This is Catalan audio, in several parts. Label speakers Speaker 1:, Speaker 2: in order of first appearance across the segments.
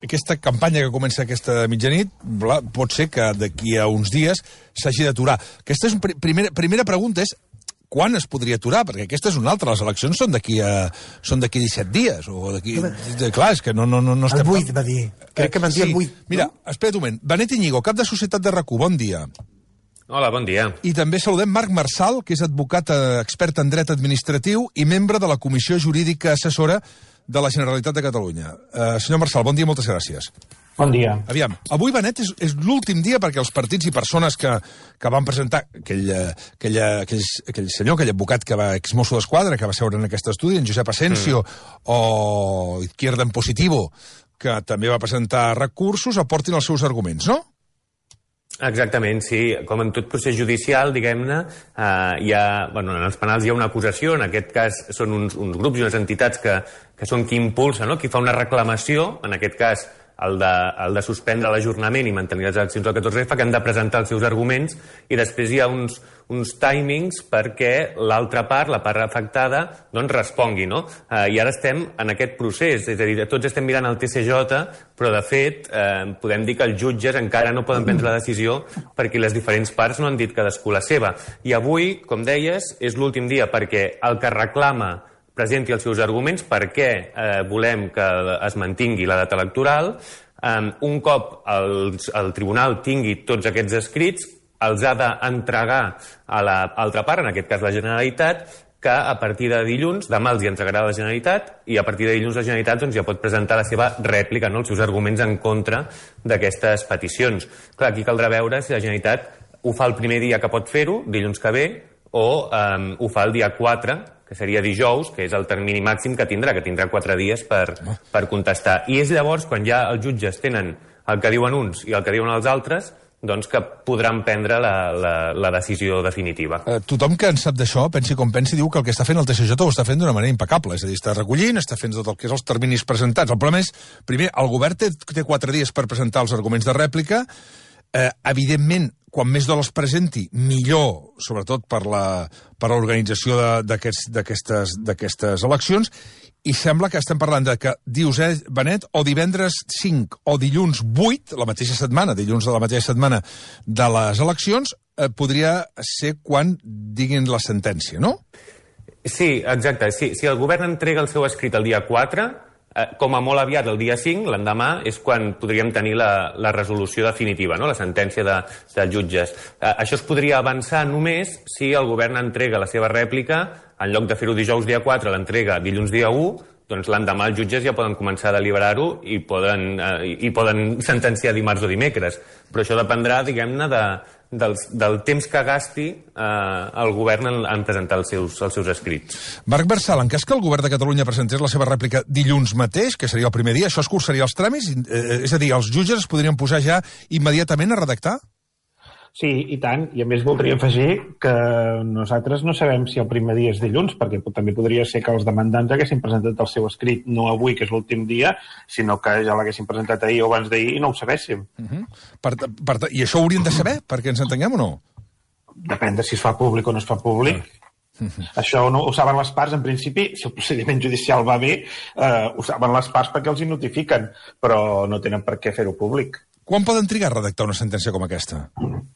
Speaker 1: aquesta campanya que comença aquesta mitjanit pot ser que d'aquí a uns dies s'hagi d'aturar. Aquesta és primera pregunta és quan es podria aturar? Perquè aquesta és una altra. Les eleccions són d'aquí 17 dies. O d'aquí... Clar, és que no estem...
Speaker 2: El 8, va dir. Crec que van dir el 8.
Speaker 1: Mira, espera't un moment. Benet Íñigo, cap de Societat de RAC1, bon dia.
Speaker 3: Hola, bon dia. I
Speaker 1: també saludem Marc Marsal, que és advocat expert en dret administratiu i membre de la Comissió Jurídica Assessora de la Generalitat de Catalunya. Senyor Marsal, bon dia, moltes gràcies.
Speaker 4: Bon dia.
Speaker 1: Aviam, avui, Benet, és l'últim dia perquè els partits i persones que van presentar aquell senyor, aquell advocat que va exmosso d'Esquadra, que va seure en aquest estudi, en Josep Asensio, o Izquierda en Positivo, que també va presentar recursos, aportin els seus arguments, no?
Speaker 3: Exactament, sí. Com en tot procés judicial, diguem-ne, en els penals hi ha una acusació, en aquest cas són uns grups i unes entitats que són qui impulsa, no? Qui fa una reclamació, en aquest cas el de suspendre l'ajornament i mantenir les eleccions del 14F, que han de presentar els seus arguments i després hi ha uns timings perquè l'altra part, la part afectada, doncs respongui, no? I ara estem en aquest procés, és a dir, tots estem mirant el TCJ, però de fet podem dir que els jutges encara no poden prendre la decisió perquè les diferents parts no han dit cadascú la seva. I avui, com deies, és l'últim dia perquè el que reclama presenti els seus arguments per què volem que es mantingui la data electoral. Un cop el tribunal tingui tots aquests escrits, els ha d'entregar a l'altra part, en aquest cas la Generalitat, que a partir de dilluns, demà els hi entregarà la Generalitat, i a partir de dilluns la Generalitat ja pot presentar la seva rèplica, els seus arguments en contra d'aquestes peticions. Clar, aquí caldrà veure si la Generalitat ho fa el primer dia que pot fer-ho, dilluns que ve, o ho fa el dia 4, que seria dijous, que és el termini màxim que tindrà 4 dies per contestar. I és llavors, quan ja els jutges tenen el que diuen uns i el que diuen els altres, doncs que podran prendre la decisió definitiva.
Speaker 1: Tothom que en sap d'això, pensi com pensi, diu que el que està fent el TCJ ho està fent d'una manera impecable, és a dir, està recollint, està fent tot el que és els terminis presentats. El problema és, primer, el govern té 4 dies per presentar els arguments de rèplica. Evidentment, quan més els presenti, millor, sobretot per l'organització d'aquestes eleccions, i sembla que estem parlant de que dius, Benet, o divendres 5 o dilluns 8, la mateixa setmana, dilluns de la mateixa setmana de les eleccions, podria ser quan diguin la sentència, no?
Speaker 3: Sí, exacte. Si el govern entrega el seu escrit el dia 4, com a molt aviat, el dia 5, l'endemà, és quan podríem tenir la resolució definitiva, no? La sentència de jutges. Això es podria avançar només si el govern entrega la seva rèplica, en lloc de fer-ho dijous dia 4, l'entrega dilluns dia 1, doncs l'endemà els jutges ja poden començar a deliberar-ho i poden sentenciar dimarts o dimecres. Però això dependrà, diguem-ne, del temps que gasti el govern en presentar els seus escrits.
Speaker 1: Marc Marsal, en cas que el govern de Catalunya presentés la seva rèplica dilluns mateix, que seria el primer dia, això escurçaria els tràmits? És a dir, els jutges es podrien posar ja immediatament a redactar?
Speaker 4: Sí, i tant. I a més voldria afegir que nosaltres no sabem si el primer dia és dilluns, perquè també podria ser que els demandants haguessin presentat el seu escrit no avui, que és l'últim dia, sinó que ja l'haguessin presentat ahir o abans d'ahir i no ho sabéssim.
Speaker 1: I això ho hauríem de saber, perquè ens entenguem o no?
Speaker 4: Depèn de si es fa públic o no es fa públic. Això ho saben les parts, en principi, si el procediment judicial va bé, ho saben les parts perquè els hi notifiquen, però no tenen per què fer-ho públic.
Speaker 1: Quan poden trigar a redactar una sentència com aquesta?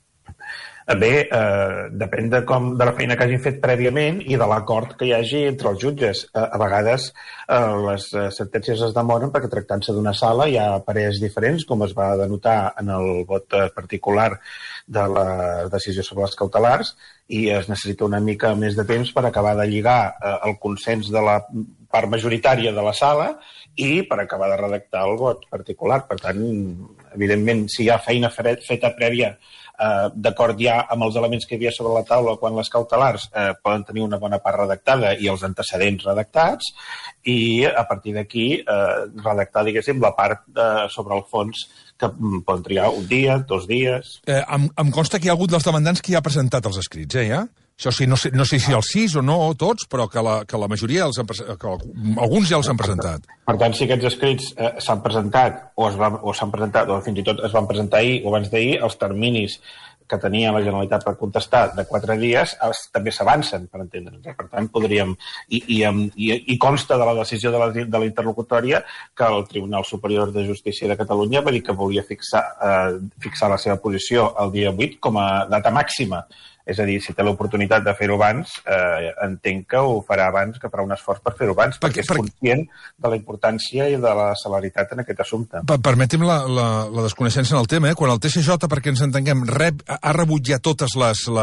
Speaker 4: Bé, depèn de la feina que hagin fet prèviament i de l'acord que hi hagi entre els jutges. A vegades les sentències es demoren perquè tractant-se d'una sala hi ha parers diferents, com es va denotar en el vot particular de la decisió sobre les cautelars, i es necessita una mica més de temps per acabar de lligar el consens de la part majoritària de la sala i per acabar de redactar el vot particular. Per tant, evidentment, si hi ha feina feta prèvia d'acord ja amb els elements que hi havia sobre la taula quan les cautelars poden tenir una bona part redactada i els antecedents redactats, i a partir d'aquí redactar, diguéssim, la part sobre el fons, que poden triar un dia, 2 dies...
Speaker 1: Em consta que hi ha hagut dels demandants que ja ha presentat els escrits, ja? Això sí, no sé si els 6 o no, o tots, però que la majoria, alguns ja els han presentat.
Speaker 4: Per tant, si aquests escrits s'han presentat, o s'han presentat, o fins i tot es van presentar ahir o abans d'ahir, els terminis que tenia la Generalitat per contestar de 4 dies també s'avancen, per entendre'ns. Per tant, podríem... I consta de la decisió de la interlocutòria que el Tribunal Superior de Justícia de Catalunya va dir que volia fixar la seva posició el dia 8 com a data màxima. És a dir, si té l'oportunitat de fer-ho abans, entenc que ho farà abans, que farà un esforç per fer-ho abans, perquè és conscient de la importància i de la celeritat en aquest assumpte.
Speaker 1: Permeti'm la desconeixença en el tema. Quan el TSJ, perquè ens entenguem, ha rebut ja totes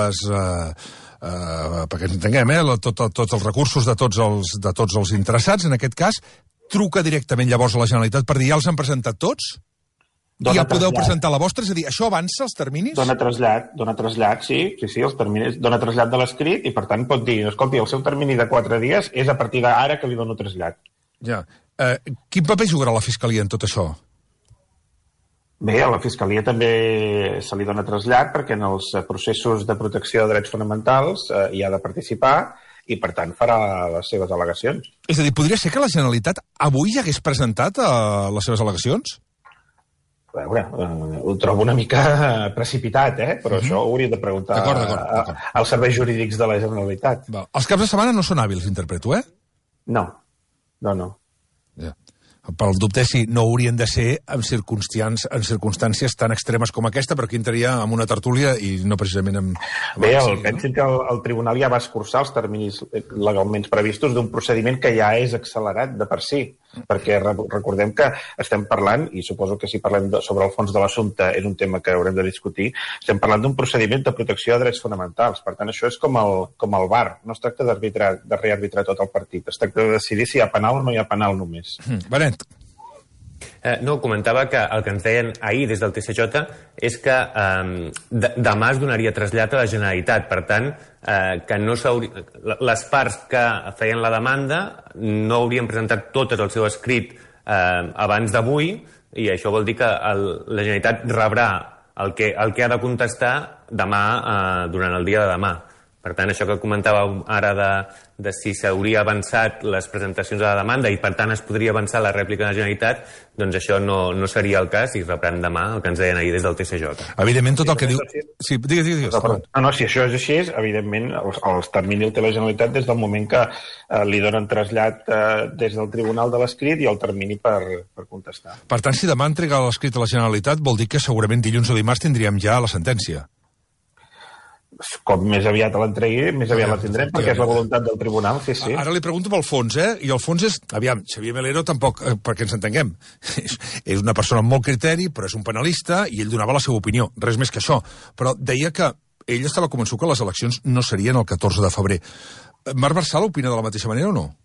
Speaker 1: perquè ens entenguem, tots els recursos de tots els interessats, en aquest cas, truca directament llavors a la Generalitat per dir ja els han presentat tots? I ja podeu presentar la vostra? És a dir, això avança els terminis?
Speaker 4: Dona trasllat, sí, els terminis. Dona trasllat de l'escrit i, per tant, pot dir, escolti, el seu termini de 4 dies és a partir d'ara que li dono trasllat.
Speaker 1: Ja. Quin paper jugarà la Fiscalia en tot això?
Speaker 4: Bé, a la Fiscalia també se li dona trasllat perquè en els processos de protecció de drets fonamentals hi ha de participar i, per tant, farà les seves al·legacions.
Speaker 1: És a dir, podria ser que la Generalitat avui ja hagués presentat les seves al·legacions?
Speaker 4: A veure, ho trobo una mica precipitat, però això ho hauria de preguntar als serveis jurídics de la Generalitat.
Speaker 1: Els caps de setmana no són hàbils, interpreto,
Speaker 4: No.
Speaker 1: Ja. Pel dubte si no haurien de ser en circumstàncies tan extremes com aquesta, però aquí entraria en una tertúlia i no precisament amb...
Speaker 4: Bé, pensin que el tribunal ja va escurçar els terminis legalment previstos d'un procediment que ja és accelerat de per si, perquè recordem que estem parlant, i suposo que si parlem sobre el fons de l'assumpte és un tema que haurem de discutir, estem parlant d'un procediment de protecció de drets fonamentals. Per tant, això és com el VAR. No es tracta de rearbitrar tot el partit, es tracta de decidir si hi ha penal o no hi ha penal només.
Speaker 1: Benet.
Speaker 3: No, comentava que el que ens deien ahir des del TSJ és que demà es donaria trasllat a la Generalitat. Per tant, que no les parts que feien la demanda no haurien presentat totes el seu escrit abans d'avui, i això vol dir que la Generalitat rebrà el que ha de contestar demà, durant el dia de demà. Per tant, això que comentàveu ara de si s'hauria avançat les presentacions a la demanda i, per tant, es podria avançar la rèplica de la Generalitat, doncs això no seria el cas i rebran demà el que ens deien ahir des del TSJ.
Speaker 1: Evidentment, tot el que diu... Sí, digues.
Speaker 4: No, si això és així, evidentment, els terminis el té la Generalitat des del moment que li donen trasllat des del Tribunal de l'Escrit i el termini per contestar.
Speaker 1: Per tant, si demà entrega l'escrit a la Generalitat, vol dir que segurament dilluns o dimarts tindríem ja la sentència.
Speaker 4: Com més aviat l'entregui, més aviat la tindrem, perquè és la voluntat del tribunal, sí.
Speaker 1: Ara li pregunto pel fons, i el fons és... Aviam, Xavier Melero tampoc, perquè ens entenguem, és una persona amb molt criteri, però és un penalista, i ell donava la seva opinió, res més que això. Però deia que ell estava convençut que les eleccions no serien el 14 de febrer. Marc Marsal opina de la mateixa manera o no?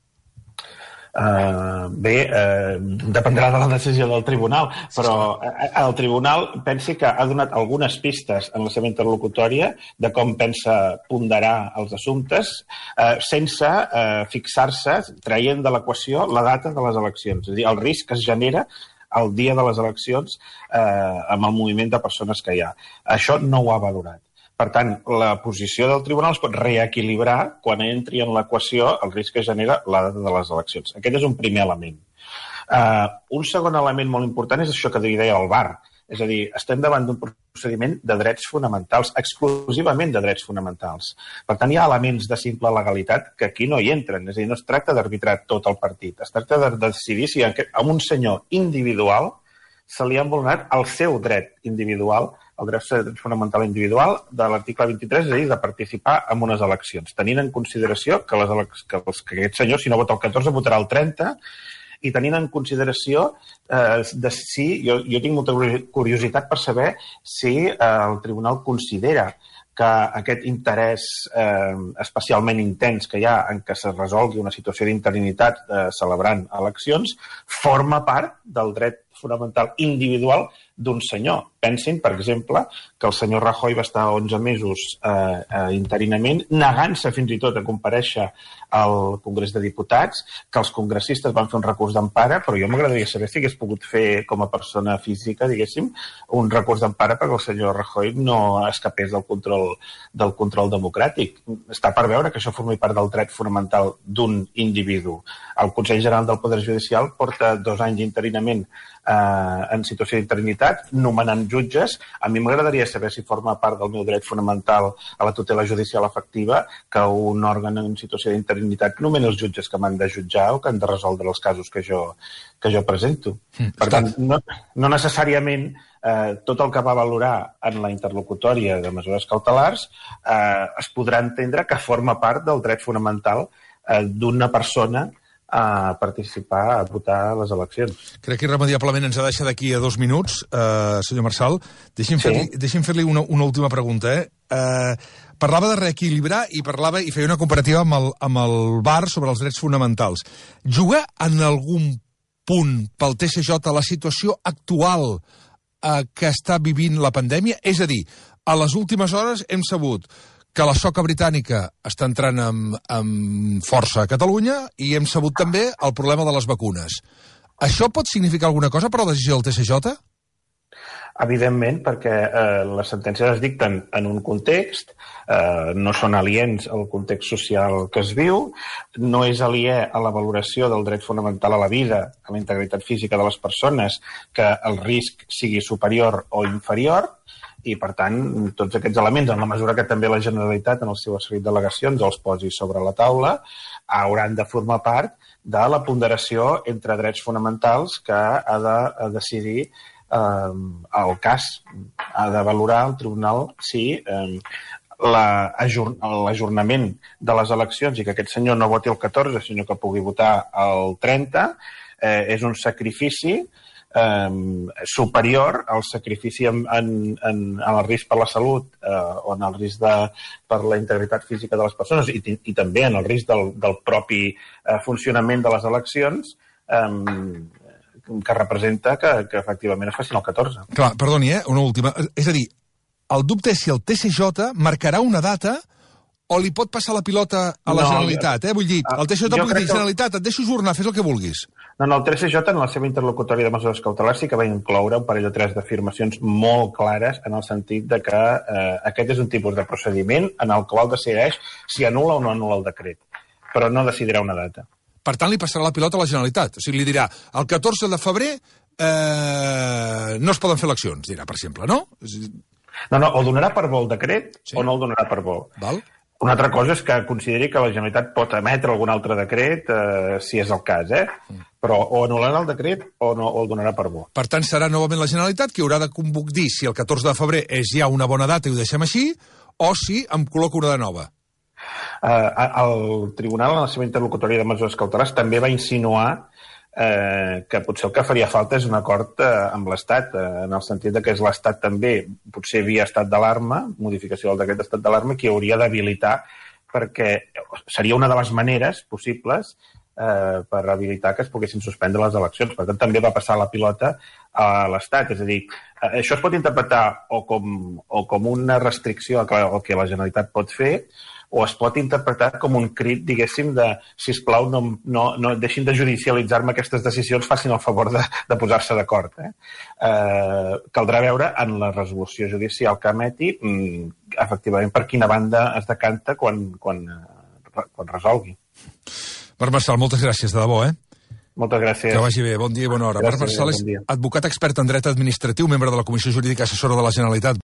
Speaker 4: Dependrà de la decisió del tribunal, però el tribunal pensi que ha donat algunes pistes en la seva interlocutòria de com pensa ponderar els assumptes sense fixar-se, traient de l'equació la data de les eleccions. És a dir, el risc que es genera el dia de les eleccions amb el moviment de persones que hi ha. Això no ho ha valorat. Per tant, la posició del tribunal es pot reequilibrar quan entri en l'equació el risc que genera la data de les eleccions. Aquest és un primer element. Un segon element molt important és això que deia el VAR. És a dir, estem davant d'un procediment de drets fonamentals, exclusivament de drets fonamentals. Per tant, hi ha elements de simple legalitat que aquí no hi entren. És a dir, no es tracta d'arbitrar tot el partit. Es tracta de decidir si a un senyor individual se li ha vulnerat el seu dret individual, el dret fonamental individual de l'article 23, és a dir, de participar en unes eleccions, tenint en consideració que aquest senyor, si no vota el 14, votarà el 30, i tenint en consideració de si... Jo tinc molta curiositat per saber si el tribunal considera que aquest interès especialment intens que hi ha en què se resolgui una situació d'interinitat celebrant eleccions forma part del dret fonamental individual d'un senyor. Pensin, per exemple, que el senyor Rajoy va estar 11 mesos interinament, negant-se fins i tot a comparèixer al Congrés de Diputats, que els congressistes van fer un recurs d'empara, però jo m'agradaria saber si hagués pogut fer com a persona física, diguéssim, un recurs d'empara perquè el senyor Rajoy no escapés del control democràtic. Està per veure que això formi part del dret fonamental d'un individu. El Consell General del Poder Judicial porta 2 anys interinament en situació d'interinitat, nomenant jutges. A mi m'agradaria saber si forma part del meu dret fonamental a la tutela judicial efectiva que un òrgan en situació d'interinitat nomeni els jutges que m'han de jutjar o que han de resoldre els casos que jo presento. Per tant, no necessàriament tot el que va valorar en la interlocutòria de mesures cautelars es podrà entendre que forma part del dret fonamental d'una persona a participar, a votar a les eleccions.
Speaker 1: Crec que irremediablement ens ha deixat d'aquí a 2 minuts, senyor Marçal. Deixi'm fer-li una última pregunta. Parlava de reequilibrar i feia una comparativa amb el VAR sobre els drets fonamentals. Juga en algun punt pel TSJ la situació actual que està vivint la pandèmia? És a dir, a les últimes hores hem sabut que la soca britànica està entrant amb força a Catalunya i hem sabut també el problema de les vacunes. Això pot significar alguna cosa per a la decisió del TSJ?
Speaker 4: Evidentment, perquè les sentències es dicten en un context, no són aliens al context social que es viu, no és aliè a la valoració del dret fonamental a la vida, a la integritat física de les persones, que el risc sigui superior o inferior, i, per tant, tots aquests elements, en la mesura que també la Generalitat, en el seu escrit d'al·legacions, els posi sobre la taula, hauran de formar part de la ponderació entre drets fonamentals que ha de decidir el cas. Ha de valorar el tribunal si l'ajornament de les eleccions i que aquest senyor no voti el 14, sinó que pugui votar el 30, és un sacrifici superior al sacrifici en el risc per la salut o en el risc per la integritat física de les persones i també en el risc del propi funcionament de les eleccions que representa que efectivament es facin el 14.
Speaker 1: Clar, perdoni, una última. És a dir, el dubte és si el TSJ marcarà una data o li pot passar la pilota a la Generalitat, Vull dir, el TSJ pot dir, Generalitat, et deixo ajornar, fes el que vulguis.
Speaker 4: No, el TSJ, en la seva interlocutòria de mesures cautelars, sí que va incloure un parell o 3 d'afirmacions molt clares en el sentit de que aquest és un tipus de procediment en el qual decideix si anul·la o no anul·la el decret, però no decidirà una data.
Speaker 1: Per tant, li passarà la pilota a la Generalitat. O sigui, li dirà, el 14 de febrer no es poden fer eleccions, dirà, per exemple, no?
Speaker 4: No, o donarà per bo el decret o no el donarà per bo.
Speaker 1: Val.
Speaker 4: Una altra cosa és que consideri que la Generalitat pot emetre algun altre decret, si és el cas, però o anul·larà el decret o no el donarà per bo.
Speaker 1: Per tant, serà novament la Generalitat qui haurà de dir si el 14 de febrer és ja una bona data i ho deixem així, o si em col·loco una de nova.
Speaker 4: El Tribunal, en la seva interlocutòria de mesures cautelars, també va insinuar que potser el que faria falta és un acord amb l'Estat, en el sentit que és l'Estat també, potser via estat d'alarma, modificació del decret d'estat d'alarma, qui hauria d'habilitar, perquè seria una de les maneres possibles per habilitar que es poguessin suspendre les eleccions. Per tant, també va passar la pilota a l'Estat. És a dir, això es pot interpretar o com una restricció al que la Generalitat pot fer, o es pot interpretar com un crit, diguéssim, de sisplau, no deixin de judicialitzar-me aquestes decisions, facin el favor de posar-se d'acord. Caldrà veure en la resolució judicial que emeti efectivament per quina banda es decanta quan resolgui.
Speaker 1: Marc Marçal, moltes gràcies, de debò,
Speaker 4: Moltes gràcies.
Speaker 1: Que vagi bé, bon dia i bona hora. Marc Marçal és advocat expert en dret administratiu, membre de la Comissió Jurídica Assessora de la Generalitat.